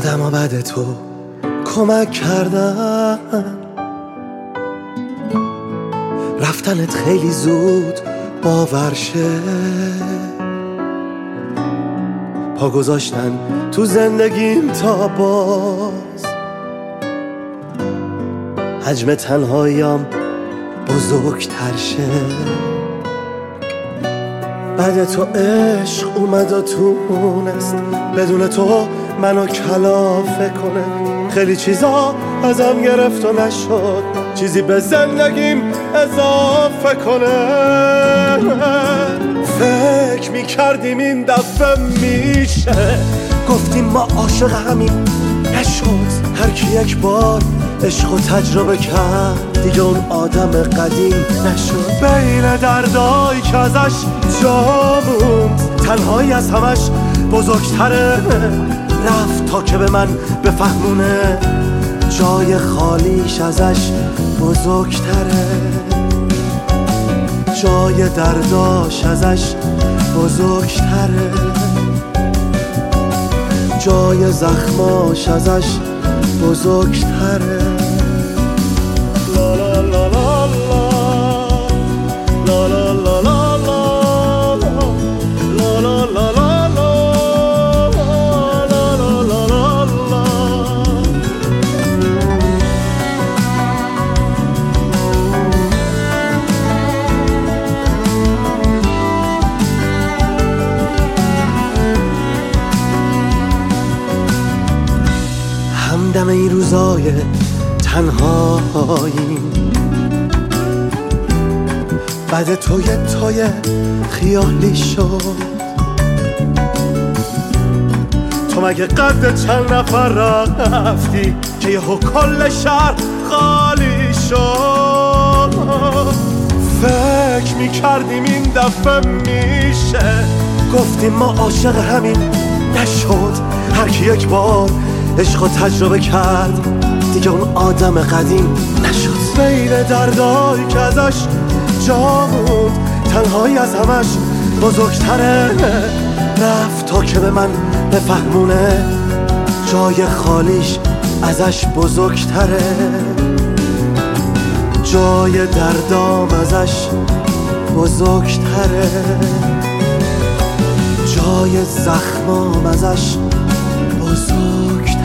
آدم بعد تو کمک کردن، رفتنت خیلی زود باور شه، پا گذاشتن تو زندگیم تا باز حجم تنهاییم بزرگتر شه. بعد تو عشق اومد و تونست بدون تو منو کلافه کنه، خیلی چیزا ازم گرفت و نشد چیزی به زندگیم اضافه کنه. فکر میکردیم این دفعه میشه، گفتیم ما عاشق همین، نشد. هر کی یک بار عشق و تجربه کرد دیگه اون آدم قدیم نشد. بین دردایی که ازش جا موند تنهایی از همش بزرگتره، رفت تا که به من بفهمونه جای خالیش ازش بزرگتره، جای درداش ازش بزرگتره، جای زخماش ازش بزرگتره. لا لا لا لا لا لا لا لا لا لا لا لا. همدم این روزای تنهایی، بعد تو یه تای خیالی شد. تو مگه قد چند نفر رفتی که یهو کل شهر خالی شد؟ فکر میکردیم این دفعه میشه، گفتیم ما عاشق همین، نشد. هر کی یک بار عشق و تجربه کرد دیگه اون آدم قدیم نشد. بین دردایی که ازش جا موند تنهایی از همش بزرگتره، رفت تا که به من بفهمونه جای خالیش ازش بزرگتره، جای دردام ازش بزرگتره، جای زخمام ازش بزرگتره.